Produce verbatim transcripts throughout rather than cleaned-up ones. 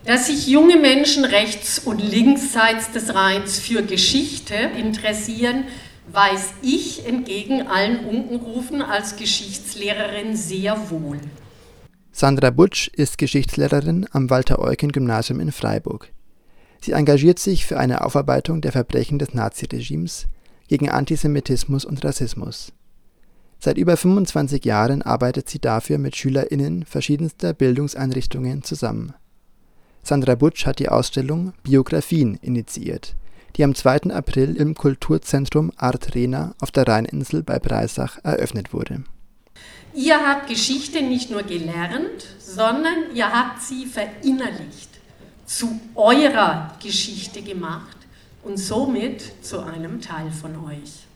Dass sich junge Menschen rechts und linksseits des Rheins für Geschichte interessieren, weiß ich entgegen allen Unkenrufen als Geschichtslehrerin sehr wohl. Sandra Butsch ist Geschichtslehrerin am Walter-Eucken-Gymnasium in Freiburg. Sie engagiert sich für eine Aufarbeitung der Verbrechen des Naziregimes, gegen Antisemitismus und Rassismus. Seit über fünfundzwanzig Jahren arbeitet sie dafür mit SchülerInnen verschiedenster Bildungseinrichtungen zusammen. Sandra Butsch hat die Ausstellung Biografien initiiert, die am zweiten April im Kulturzentrum Art Rena auf der Rheininsel bei Breisach eröffnet wurde. Ihr habt Geschichte nicht nur gelernt, sondern ihr habt sie verinnerlicht, zu eurer Geschichte gemacht und somit zu einem Teil von euch.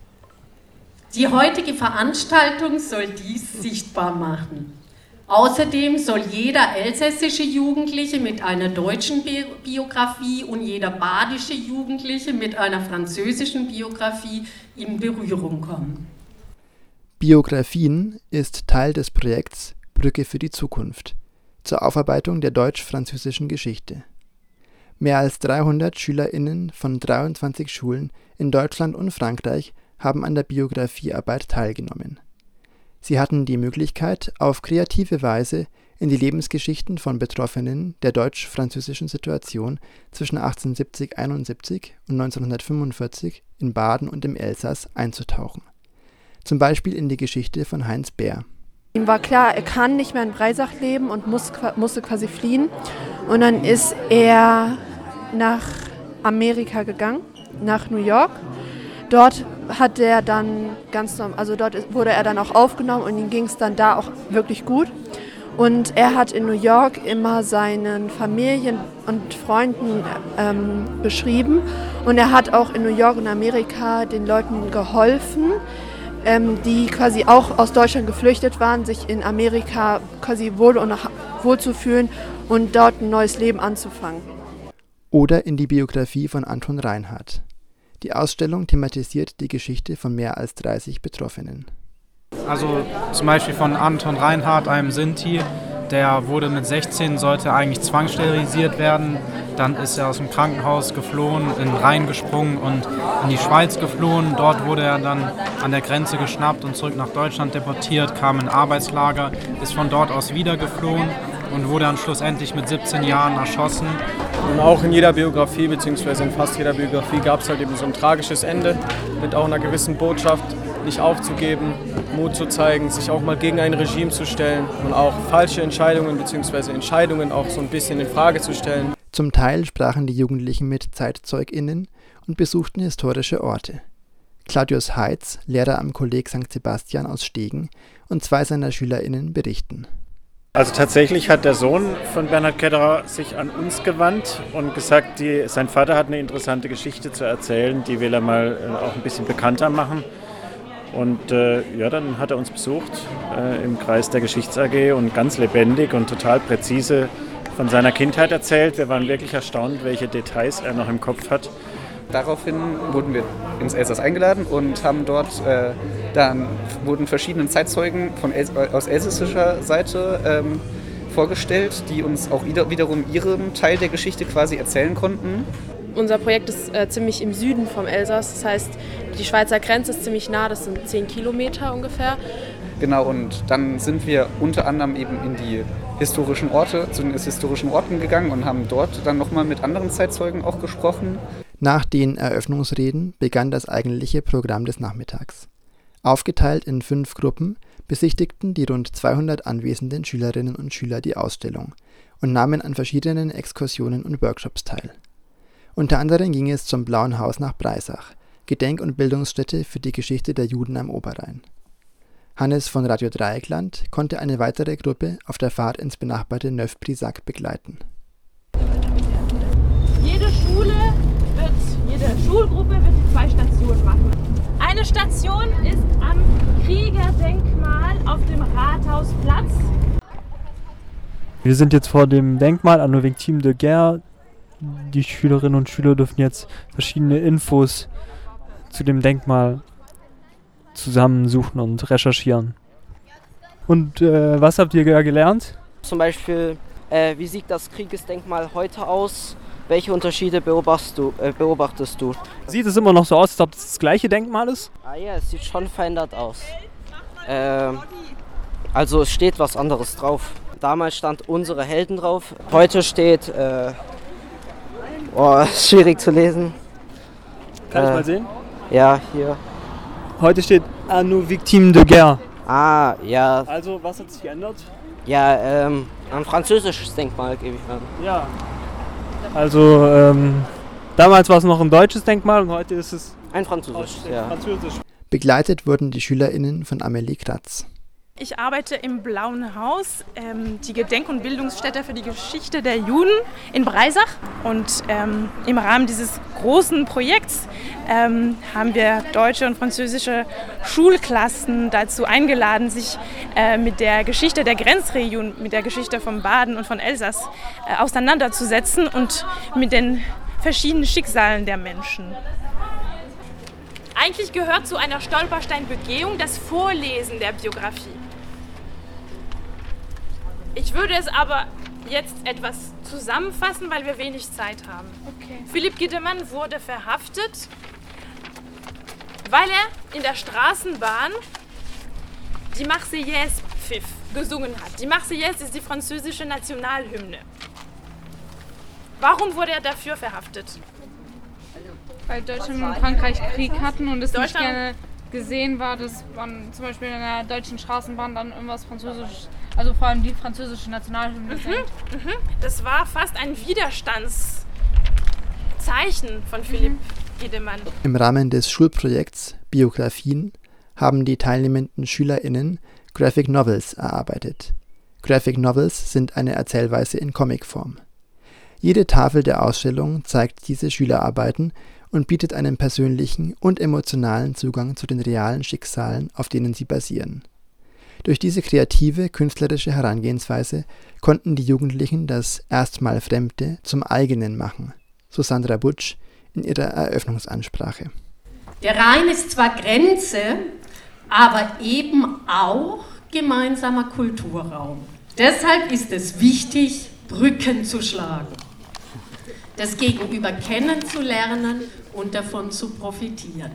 Die heutige Veranstaltung soll dies sichtbar machen. Außerdem soll jeder elsässische Jugendliche mit einer deutschen Bi- Biografie und jeder badische Jugendliche mit einer französischen Biografie in Berührung kommen. Biografien ist Teil des Projekts Brücke für die Zukunft zur Aufarbeitung der deutsch-französischen Geschichte. Mehr als dreihundert SchülerInnen von dreiundzwanzig Schulen in Deutschland und Frankreich haben an der Biografiearbeit teilgenommen. Sie hatten die Möglichkeit, auf kreative Weise in die Lebensgeschichten von Betroffenen der deutsch-französischen Situation zwischen achtzehnhundertsiebzig einundsiebzig und neunzehnhundertfünfundvierzig in Baden und im Elsass einzutauchen. Zum Beispiel in die Geschichte von Heinz Bär. Ihm war klar, er kann nicht mehr in Breisach leben und muss, musste quasi fliehen. Und dann ist er nach Amerika gegangen, nach New York. Dort hat er dann ganz normal, also dort wurde er dann auch aufgenommen und ihm ging es dann da auch wirklich gut. Und er hat in New York immer seinen Familien und Freunden ähm, beschrieben. Und er hat auch in New York und Amerika den Leuten geholfen, ähm, die quasi auch aus Deutschland geflüchtet waren, sich in Amerika quasi wohl und wohlzufühlen und dort ein neues Leben anzufangen. Oder in die Biografie von Anton Reinhardt. Die Ausstellung thematisiert die Geschichte von mehr als dreißig Betroffenen. Also zum Beispiel von Anton Reinhardt, einem Sinti, der wurde mit sechzehn, sollte eigentlich zwangssterilisiert werden. Dann ist er aus dem Krankenhaus geflohen, in den Rhein gesprungen und in die Schweiz geflohen. Dort wurde er dann an der Grenze geschnappt und zurück nach Deutschland deportiert, kam in ein Arbeitslager, ist von dort aus wieder geflohen und wurde dann schlussendlich mit siebzehn Jahren erschossen. Und auch in jeder Biografie, beziehungsweise in fast jeder Biografie, gab es halt eben so ein tragisches Ende mit auch einer gewissen Botschaft, nicht aufzugeben, Mut zu zeigen, sich auch mal gegen ein Regime zu stellen und auch falsche Entscheidungen beziehungsweise Entscheidungen auch so ein bisschen in Frage zu stellen. Zum Teil sprachen die Jugendlichen mit ZeitzeugInnen und besuchten historische Orte. Claudius Heitz, Lehrer am Kolleg Sankt Sebastian aus Stegen, und zwei seiner SchülerInnen berichten. Also tatsächlich hat der Sohn von Bernhard Ketterer sich an uns gewandt und gesagt, die, sein Vater hat eine interessante Geschichte zu erzählen, die will er mal äh, auch ein bisschen bekannter machen. Und äh, ja, dann hat er uns besucht äh, im Kreis der Geschichts-A G und ganz lebendig und total präzise von seiner Kindheit erzählt. Wir waren wirklich erstaunt, welche Details er noch im Kopf hat. Daraufhin wurden wir ins Elsass eingeladen und haben dort, äh, dann wurden verschiedene Zeitzeugen von Els- aus elsässischer Seite ähm, vorgestellt, die uns auch wieder, wiederum ihren Teil der Geschichte quasi erzählen konnten. Unser Projekt ist äh, ziemlich im Süden vom Elsass, das heißt, die Schweizer Grenze ist ziemlich nah, das sind zehn Kilometer ungefähr. Genau, und dann sind wir unter anderem eben in die historischen Orte, zu den historischen Orten gegangen und haben dort dann nochmal mit anderen Zeitzeugen auch gesprochen. Nach den Eröffnungsreden begann das eigentliche Programm des Nachmittags. Aufgeteilt in fünf Gruppen besichtigten die rund zweihundert anwesenden Schülerinnen und Schüler die Ausstellung und nahmen an verschiedenen Exkursionen und Workshops teil. Unter anderem ging es zum Blauen Haus nach Breisach, Gedenk- und Bildungsstätte für die Geschichte der Juden am Oberrhein. Hannes von Radio Dreieckland konnte eine weitere Gruppe auf der Fahrt ins benachbarte Neuf-Brisach begleiten. Jede Schule wird, jede Schulgruppe wird die zwei Stationen machen. Eine Station ist am Kriegerdenkmal auf dem Rathausplatz. Wir sind jetzt vor dem Denkmal an nos Victimes de Guerre. Die Schülerinnen und Schüler dürfen jetzt verschiedene Infos zu dem Denkmal zusammensuchen und recherchieren. Und äh, was habt ihr gelernt? Zum Beispiel Äh, wie sieht das Kriegesdenkmal heute aus? Welche Unterschiede beobachtest du, äh, beobachtest du? Sieht es immer noch so aus, als ob es das gleiche Denkmal ist? Ah ja, es sieht schon verändert aus. Ähm, also es steht was anderes drauf. Damals stand unsere Helden drauf. Heute steht, äh, oh, schwierig zu lesen. Kann äh, ich mal sehen? Ja, hier. Heute steht à nos victimes de guerre. Ah, ja. Also, was hat sich geändert? Ja, ähm, ein französisches Denkmal, gebe ich an. Ja. Also, ähm, damals war es noch ein deutsches Denkmal und heute ist es ein französisches, ja. Französisch. Begleitet wurden die SchülerInnen von Amelie Kratz. Ich arbeite im Blauen Haus, ähm, die Gedenk- und Bildungsstätte für die Geschichte der Juden in Breisach. Und ähm, im Rahmen dieses großen Projekts ähm, haben wir deutsche und französische Schulklassen dazu eingeladen, sich äh, mit der Geschichte der Grenzregion, mit der Geschichte von Baden und von Elsass äh, auseinanderzusetzen und mit den verschiedenen Schicksalen der Menschen. Eigentlich gehört zu einer Stolpersteinbegehung das Vorlesen der Biografie. Ich würde es aber jetzt etwas zusammenfassen, weil wir wenig Zeit haben. Okay. Philipp Giedemann wurde verhaftet, weil er in der Straßenbahn die Marseillaise pfiff, gesungen hat. Die Marseillaise ist die französische Nationalhymne. Warum wurde er dafür verhaftet? Weil Deutschland und Frankreich Krieg hatten und es nicht gerne gesehen war, dass man zum Beispiel in einer deutschen Straßenbahn dann irgendwas Französisch, also vor allem die französische Nationalhymne singt. Mhm, mhm. Das war fast ein Widerstandszeichen von Philipp mhm. Giedemann. Im Rahmen des Schulprojekts Biografien haben die teilnehmenden SchülerInnen Graphic Novels erarbeitet. Graphic Novels sind eine Erzählweise in Comicform. Jede Tafel der Ausstellung zeigt diese Schülerarbeiten und bietet einen persönlichen und emotionalen Zugang zu den realen Schicksalen, auf denen sie basieren. Durch diese kreative, künstlerische Herangehensweise konnten die Jugendlichen das erstmal Fremde zum eigenen machen, so Sandra Butsch in ihrer Eröffnungsansprache. Der Rhein ist zwar Grenze, aber eben auch gemeinsamer Kulturraum. Deshalb ist es wichtig, Brücken zu schlagen, das Gegenüber kennenzulernen und davon zu profitieren.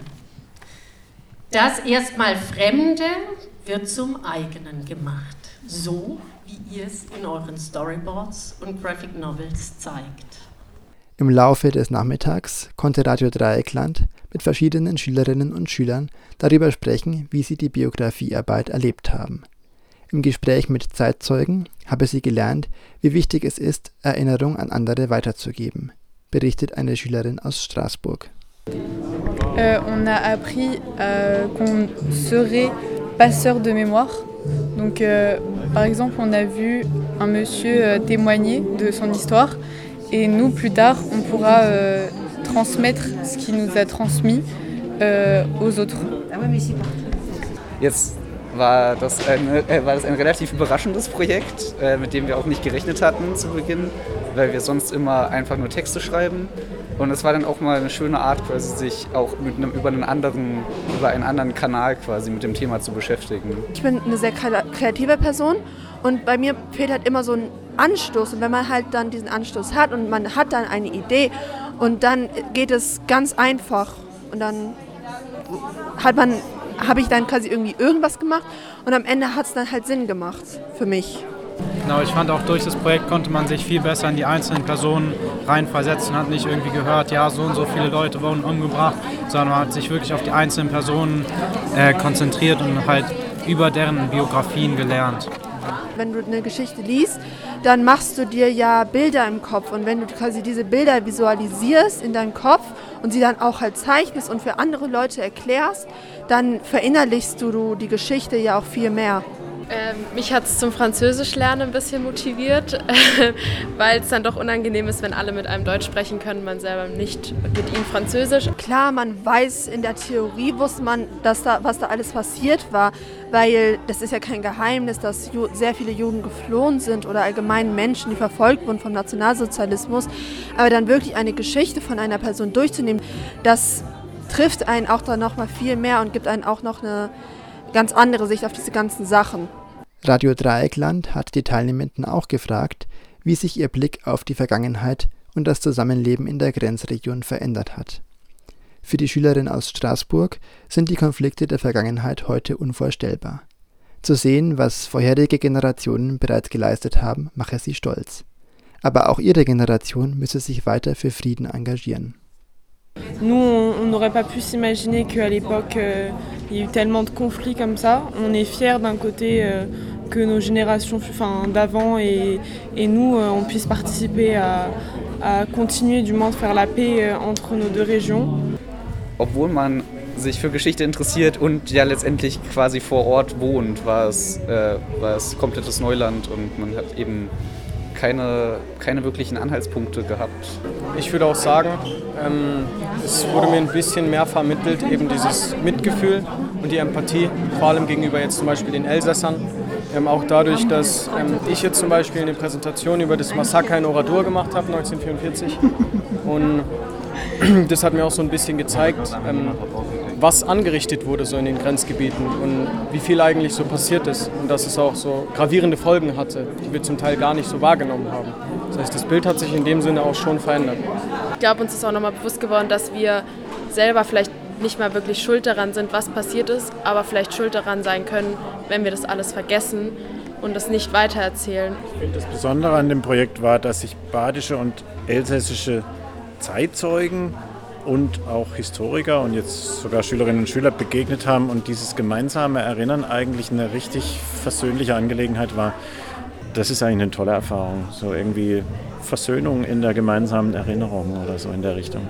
Das erstmal Fremde wird zum eigenen gemacht, so wie ihr es in euren Storyboards und Graphic Novels zeigt. Im Laufe des Nachmittags konnte Radio Dreieckland mit verschiedenen Schülerinnen und Schülern darüber sprechen, wie sie die Biografiearbeit erlebt haben. Im Gespräch mit Zeitzeugen habe sie gelernt, wie wichtig es ist, Erinnerung an andere weiterzugeben, berichtet eine Schülerin aus Straßburg. Euh, on a appris euh, qu'on serait passeur de mémoire. Donc, euh, par exemple, on a vu un monsieur euh, témoigner de son histoire et nous, plus tard, on pourra euh, transmettre ce qu'il nous a transmis euh, aux autres. Jetzt war das ein, äh, war das ein relativ überraschendes Projekt, äh, mit dem wir auch nicht gerechnet hatten zu Beginn, weil wir sonst immer einfach nur Texte schreiben. Und es war dann auch mal eine schöne Art, quasi sich auch mit einem, über, einen anderen, über einen anderen Kanal quasi mit dem Thema zu beschäftigen. Ich bin eine sehr kreative Person und bei mir fehlt halt immer so ein Anstoß. Und wenn man halt dann diesen Anstoß hat und man hat dann eine Idee und dann geht es ganz einfach und dann hat man, habe ich dann quasi irgendwie irgendwas gemacht und am Ende hat es dann halt Sinn gemacht für mich. Genau, ich fand auch durch das Projekt konnte man sich viel besser in die einzelnen Personen reinversetzen, hat nicht irgendwie gehört, ja, so und so viele Leute wurden umgebracht, sondern man hat sich wirklich auf die einzelnen Personen äh, konzentriert und halt über deren Biografien gelernt. Wenn du eine Geschichte liest, dann machst du dir ja Bilder im Kopf und wenn du quasi diese Bilder visualisierst in deinem Kopf und sie dann auch halt zeichnest und für andere Leute erklärst, dann verinnerlichst du die Geschichte ja auch viel mehr. Ähm, mich hat es zum Französischlernen ein bisschen motiviert, weil es dann doch unangenehm ist, wenn alle mit einem Deutsch sprechen können, man selber nicht mit ihnen Französisch. Klar, man weiß, in der Theorie wusste man, dass da, was da alles passiert war, weil das ist ja kein Geheimnis, dass Ju- sehr viele Juden geflohen sind oder allgemein Menschen, die verfolgt wurden vom Nationalsozialismus. Aber dann wirklich eine Geschichte von einer Person durchzunehmen, das trifft einen auch dann noch mal viel mehr und gibt einen auch noch eine ganz andere Sicht auf diese ganzen Sachen. Radio Dreieckland hat die Teilnehmenden auch gefragt, wie sich ihr Blick auf die Vergangenheit und das Zusammenleben in der Grenzregion verändert hat. Für die Schülerin aus Straßburg sind die Konflikte der Vergangenheit heute unvorstellbar. Zu sehen, was vorherige Generationen bereits geleistet haben, mache sie stolz. Aber auch ihre Generation müsse sich weiter für Frieden engagieren. Nous, on n'aurait pas pu s'imaginer qu'à l'époque, euh, il y a eu tellement de conflits comme ça. On est fiers d'un côté euh, que nos générations enfin, d'avant et, et nous, euh, on puisse participer à, à continuer du moins de faire la paix euh, entre nos deux régions. Obwohl man sich für Geschichte interessiert und ja letztendlich quasi vor Ort wohnt, war es, äh, war es komplettes Neuland und man hat eben keine, keine wirklichen Anhaltspunkte gehabt. Ich würde auch sagen, ähm, es wurde mir ein bisschen mehr vermittelt, eben dieses Mitgefühl und die Empathie, vor allem gegenüber jetzt zum Beispiel den Elsässern. Ähm, auch dadurch, dass ähm, ich jetzt zum Beispiel eine Präsentation über das Massaker in Oradour gemacht habe, neunzehnhundertvierundvierzig. Und das hat mir auch so ein bisschen gezeigt, ähm, was angerichtet wurde so in den Grenzgebieten und wie viel eigentlich so passiert ist und dass es auch so gravierende Folgen hatte, die wir zum Teil gar nicht so wahrgenommen haben. Das heißt, das Bild hat sich in dem Sinne auch schon verändert. Ich glaube, uns ist auch nochmal bewusst geworden, dass wir selber vielleicht nicht mal wirklich schuld daran sind, was passiert ist, aber vielleicht schuld daran sein können, wenn wir das alles vergessen und das nicht weitererzählen. Das Besondere an dem Projekt war, dass sich badische und elsässische Zeitzeugen und auch Historiker und jetzt sogar Schülerinnen und Schüler begegnet haben und dieses gemeinsame Erinnern eigentlich eine richtig versöhnliche Angelegenheit war. Das ist eigentlich eine tolle Erfahrung, so irgendwie Versöhnung in der gemeinsamen Erinnerung oder so in der Richtung.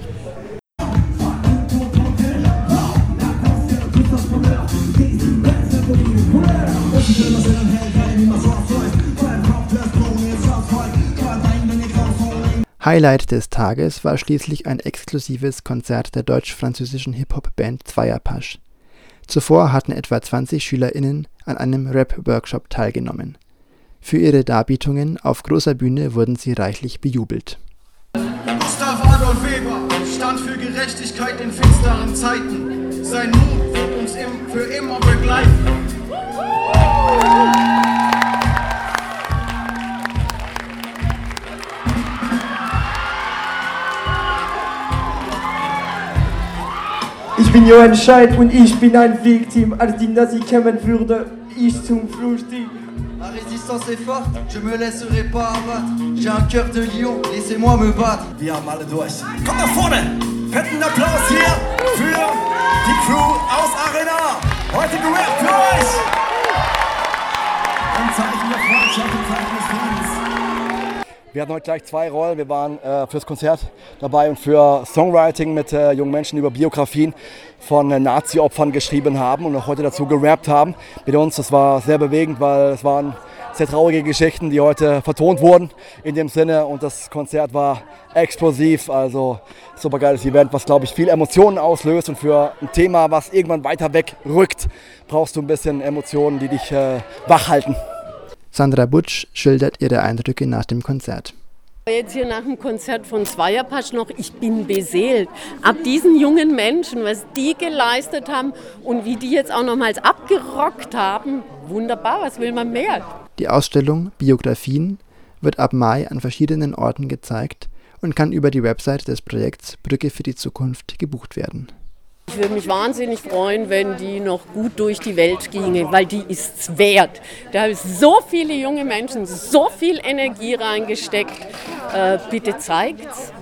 Highlight des Tages war schließlich ein exklusives Konzert der deutsch-französischen Hip-Hop-Band Zweierpasch. Zuvor hatten etwa zwanzig SchülerInnen an einem Rap-Workshop teilgenommen. Für ihre Darbietungen auf großer Bühne wurden sie reichlich bejubelt. Gustav Adolf Weber stand für Gerechtigkeit in finsteren Zeiten. Sein Mut wird uns im, für immer begleiten. Ich bin Johann Scheid und ich bin ein Victim. Als die Nazi kämen, würde ich zum Flüchtling. La résistance est forte, je me laisserai pas abattre. J'ai un cœur de lion, laissez-moi me battre. Wir haben alle durch. Komm nach vorne! Fetten Applaus hier für die Crew aus Arena. Heute gerappt für euch! Ein Zeichen der Freundschaft und Zeichen des Friedens. Wir hatten heute gleich zwei Rollen. Wir waren äh, fürs Konzert dabei und für Songwriting mit äh, jungen Menschen über Biografien von äh, Nazi-Opfern geschrieben haben und auch heute dazu gerappt haben mit uns. Das war sehr bewegend, weil es waren sehr traurige Geschichten, die heute vertont wurden in dem Sinne. Und das Konzert war explosiv, also super geiles Event, was glaube ich viel Emotionen auslöst. Und für ein Thema, was irgendwann weiter weg rückt, brauchst du ein bisschen Emotionen, die dich äh, wach halten. Sandra Butsch schildert ihre Eindrücke nach dem Konzert. Jetzt hier nach dem Konzert von Zweierpasch noch, ich bin beseelt. Ab diesen jungen Menschen, was die geleistet haben und wie die jetzt auch nochmals abgerockt haben, wunderbar, was will man mehr? Die Ausstellung Biografien wird ab Mai an verschiedenen Orten gezeigt und kann über die Website des Projekts Brücke für die Zukunft gebucht werden. Ich würde mich wahnsinnig freuen, wenn die noch gut durch die Welt ginge, weil die ist's wert. Da haben so viele junge Menschen so viel Energie reingesteckt. Äh, bitte zeigt's.